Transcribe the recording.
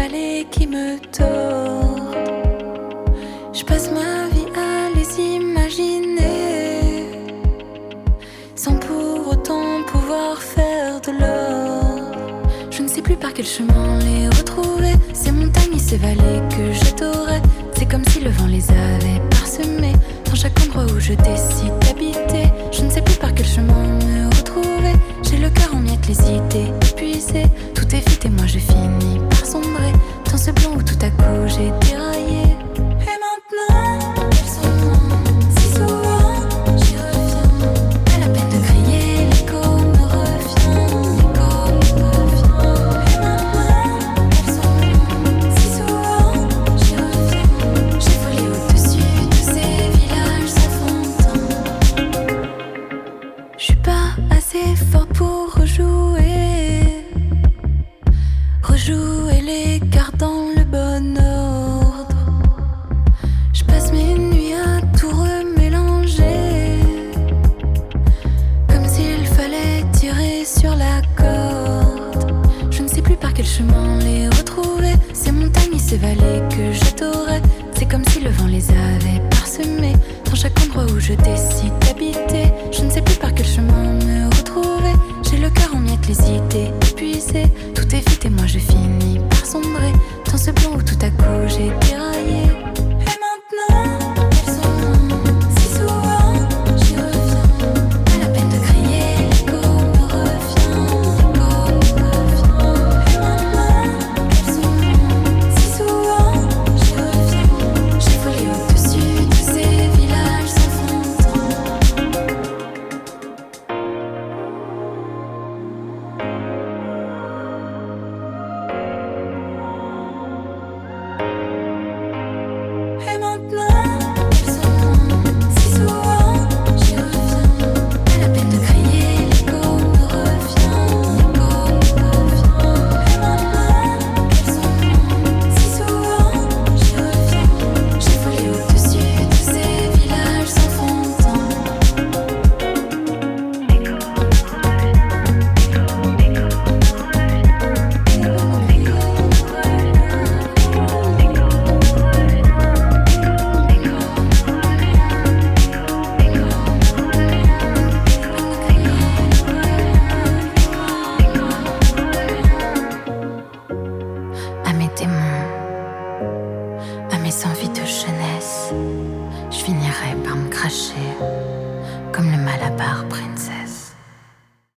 vallées qui me tordent. Je passe ma vie à les imaginer, sans pour autant pouvoir faire de l'or. Je ne sais plus par quel chemin les retrouver, ces montagnes et ces vallées que j'adorais. C'est comme si le vent les avait parsemées dans chaque endroit où je décide d'habiter. Je ne sais plus par quel chemin me retrouver. J'ai le cœur en miettes, les idées épuisées. Tout est vite et moi je finis par sombrer dans ce blanc où tout à coup j'ai déraillé. Et maintenant, elles sont loin, si souvent j'y reviens. Pas la peine de crier, l'écho me revient, l'écho me revient. Et maintenant, elles sont loin, si souvent j'y reviens. J'ai volé au-dessus de ces villages s'affrontant. Je suis pas assez fort pour rejouer les cartes dans le bon ordre. Je passe mes nuits à tout remélanger, comme s'il fallait tirer sur la corde. Je ne sais plus par quel chemin les retrouver, ces montagnes et ces vallées que j'adorais. C'est comme si le vent les avait parsemées dans chaque endroit où je décide d'habiter. Je ne sais plus par quel chemin me retrouver. J'ai le cœur en miettes, les idées épuisées. Tout est vite et moi je finis par sombrer dans ce blanc où tout à coup j'ai déraillé. Et maintenant, elles sont loin, si souvent j'y reviens. Pas la peine de crier, l'écho me revient, l'écho me revient. Et maintenant, elles sont loin, si souvent j'y reviens. J'ai volé au-dessus de ces villages s'affrontant. Et maintenant, elles sont loin, si souvent j'y reviens. Pas la peine de crier, l'écho me revient, l'écho me revient. Et maintenant, elles sont loin, si souvent j'y reviens. J'ai volé au-dessus de ces villages s'affrontant. À mes démons, à mes envies de jeunesse, je finirai par me cracher comme le malabar près